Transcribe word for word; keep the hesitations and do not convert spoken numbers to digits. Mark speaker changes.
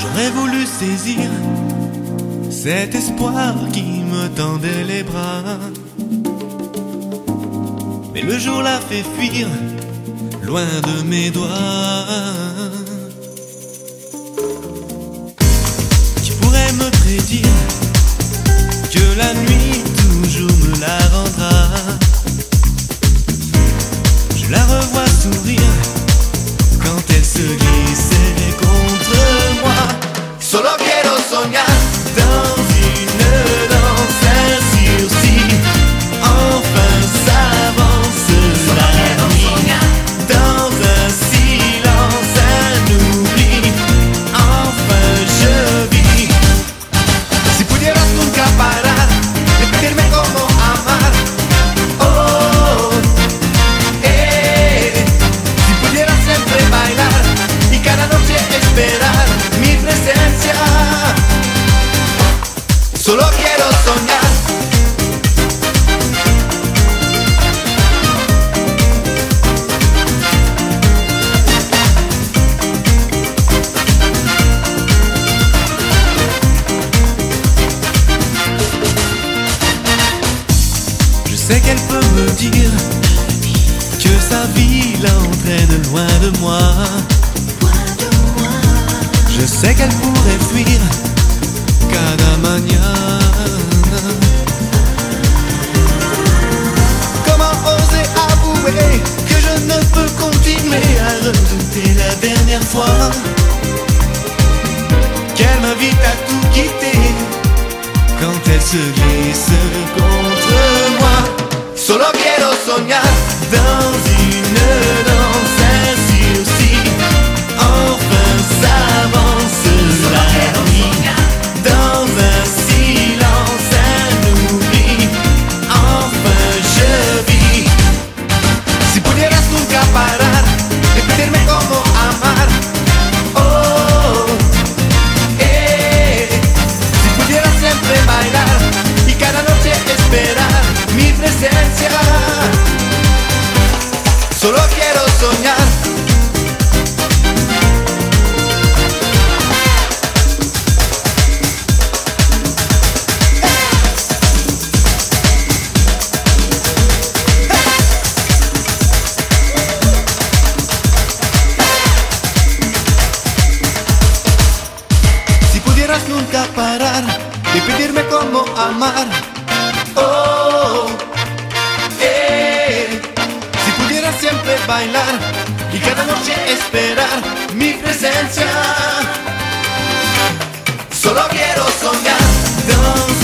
Speaker 1: J'aurais voulu saisir cet espoir qui me tendait les bras, mais le jour l'a fait fuir loin de mes doigts. Qui pourrait me prédire que la nuit toujours me la rendra? Je la revois sourire quand elle se glissait contre moi. Solo quiero soñar dans une danse, un sursis, enfin s'avance la nuit. Dans un silence, un oubli, enfin je vis. Si pudieras nunca parar de pedirme cómo amar, oh, eh. Si pudieras siempre bailar y cada noche esperar mi presencia. Solo quiero soñar. Je sais qu'elle peut me dire que sa vie l'entraîne loin de moi. Je sais qu'elle pourrait fuir cada mañana. Comment oser avouer que je ne peux continuer à redouter la dernière fois? Qu'elle m'invite à tout quitter quand elle se glisse contre moi. Solo quiero soñar dans une danse, un sursis, enfin s'avance la nuit. Dans un silence, un oubli, enfin je vis. Si pudieras nunca parar de pedirme cómo amar, oh, eh. Si pudieras siempre bailar y cada noche esperar mi presencia. Solo quiero soñar. Nunca parar de pedirme cómo amar, oh, eh. Si pudiera siempre bailar y cada noche esperar mi presencia. Solo quiero soñar.